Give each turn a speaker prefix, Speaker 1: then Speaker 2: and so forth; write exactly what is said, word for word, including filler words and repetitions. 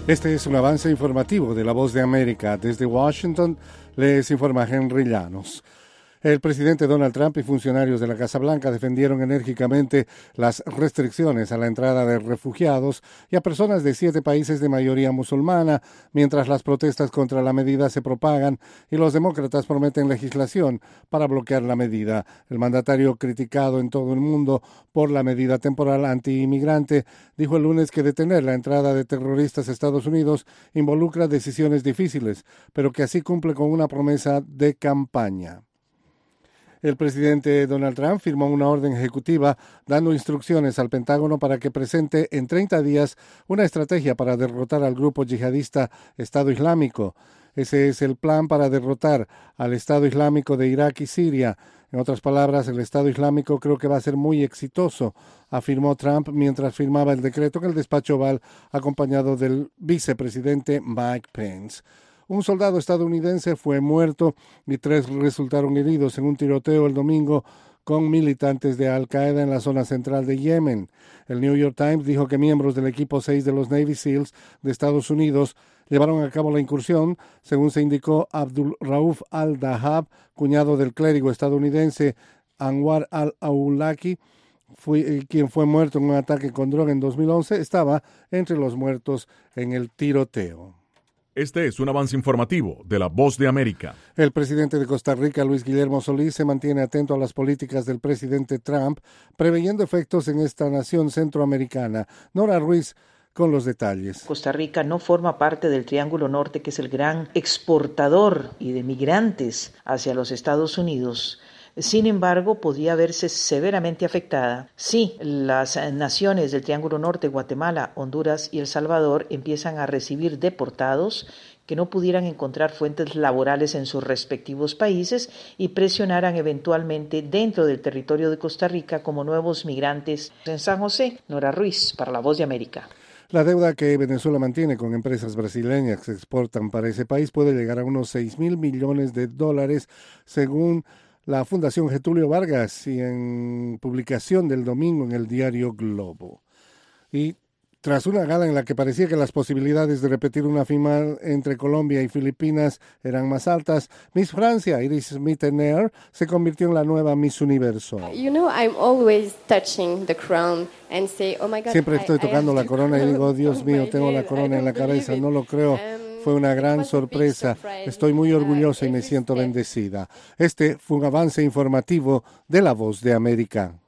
Speaker 1: Este es un avance informativo de La Voz de América. Desde Washington les informa Henry Llanos. El presidente Donald Trump y funcionarios de la Casa Blanca defendieron enérgicamente las restricciones a la entrada de refugiados y a personas de siete países de mayoría musulmana, mientras las protestas contra la medida se propagan y los demócratas prometen legislación para bloquear la medida. El mandatario, criticado en todo el mundo por la medida temporal anti-inmigrante, dijo el lunes que detener la entrada de terroristas a Estados Unidos involucra decisiones difíciles, pero que así cumple con una promesa de campaña. El presidente Donald Trump firmó una orden ejecutiva dando instrucciones al Pentágono para que presente en treinta días una estrategia para derrotar al grupo yihadista Estado Islámico. Ese es el plan para derrotar al Estado Islámico de Irak y Siria. En otras palabras, el Estado Islámico creo que va a ser muy exitoso, afirmó Trump mientras firmaba el decreto en el despacho Oval, acompañado del vicepresidente Mike Pence. Un soldado estadounidense fue muerto y tres resultaron heridos en un tiroteo el domingo con militantes de Al-Qaeda en la zona central de Yemen. El New York Times dijo que miembros del equipo seis de los Navy SEALs de Estados Unidos llevaron a cabo la incursión, según se indicó Abdul Rauf al-Dahab, cuñado del clérigo estadounidense Anwar al-Awlaki, fue, quien fue muerto en un ataque con droga en dos mil once, estaba entre los muertos en el tiroteo.
Speaker 2: Este es un avance informativo de La Voz de América.
Speaker 1: El presidente de Costa Rica, Luis Guillermo Solís, se mantiene atento a las políticas del presidente Trump, preveyendo efectos en esta nación centroamericana. Nora Ruiz con los detalles.
Speaker 3: Costa Rica no forma parte del Triángulo Norte, que es el gran exportador y de migrantes hacia los Estados Unidos. Sin embargo, podría verse severamente afectada si las naciones del Triángulo Norte, Guatemala, Honduras y El Salvador, empiezan a recibir deportados que no pudieran encontrar fuentes laborales en sus respectivos países y presionaran eventualmente dentro del territorio de Costa Rica como nuevos migrantes. En San José, Nora Ruiz, para La Voz de América.
Speaker 1: La deuda que Venezuela mantiene con empresas brasileñas que exportan para ese país puede llegar a unos seis mil millones de dólares, según la Fundación Getulio Vargas y en publicación del domingo en el diario Globo. Y tras una gala en la que parecía que las posibilidades de repetir una final entre Colombia y Filipinas eran más altas, Miss Francia, Iris Mittener, se convirtió en la nueva Miss Universo.
Speaker 4: You know, I'm always touching the crown and say, oh my God,
Speaker 1: Siempre estoy
Speaker 4: I,
Speaker 1: tocando
Speaker 4: I
Speaker 1: la corona y digo, Dios mío, tengo la corona en la cabeza, no lo creo. Fue una gran sorpresa. Estoy muy orgullosa y me siento bendecida. Este fue un avance informativo de La Voz de América.